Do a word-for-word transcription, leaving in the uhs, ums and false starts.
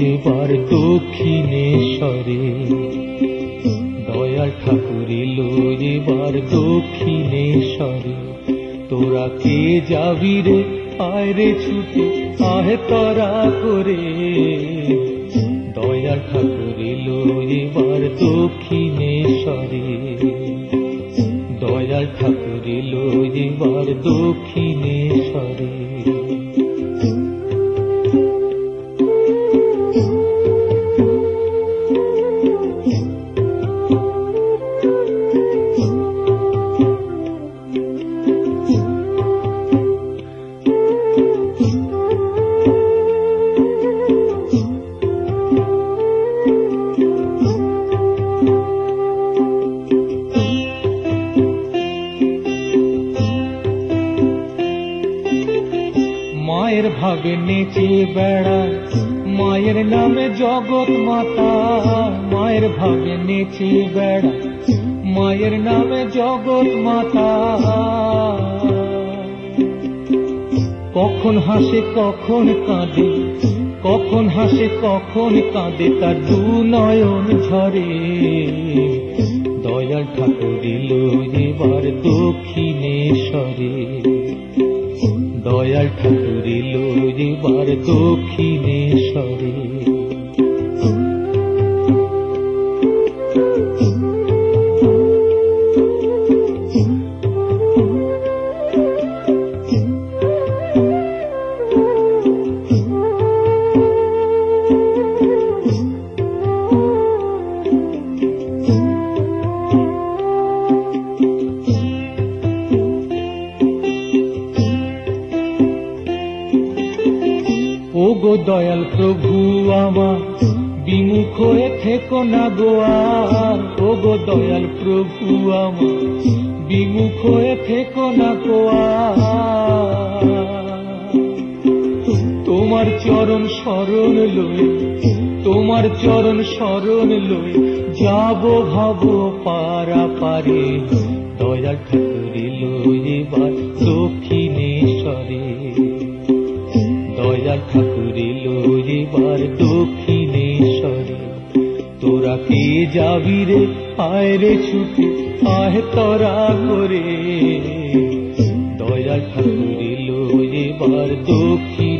এবার দক্ষিণেশ্বরে, দয়াল ঠাকুর এলো এবার দক্ষিণেশ্বরে। তোরা কে যাবি রে, আয় রে ছুটে আহে তরা করে, দয়াল ঠাকুর এলো এবার দক্ষিণেশ্বরে, দয়াল ঠাকুর এলো এবার দক্ষিণেশ্বরে। মায়ের ভাগে নেচে বেড়ায়, মায়ের নামে জগৎ মাতা, মায়ের ভাগে নেচে বেড়ায়, মায়ের নামে জগৎ মাতা। কখন হাসে কখন কাঁদে, কখন হাসে কখন কাঁদে, তার দু নয়ন ঝরে। দয়াল ঠাকুর এলো এবার দক্ষিণেশ্বরে, দয়াল ঠাকুর এলো এবার দক্ষিণেশ্বরে। ওগো দয়াল প্রভু আমার, বিমুখ হয়ে থেকো না গোয়ার, ওগো দয়াল প্রভু আমার, বিমুখ হয়ে থেকো না গোয়ার। তোমার চরণ শরণ লই, তোমার চরণ শরণ লই, যাব ভাব পারা পারে। দয়াল ঠাকুর এলো এবার দক্ষিণেশ্বরে, দয়াল ঠাকুর এলো এবার দক্ষিণেশ্বরে। তোরা কে যাবি রে, আয় রে ছুটে আহে তরা করে, দয়াল ঠাকুর এলো এবার দক্ষিণ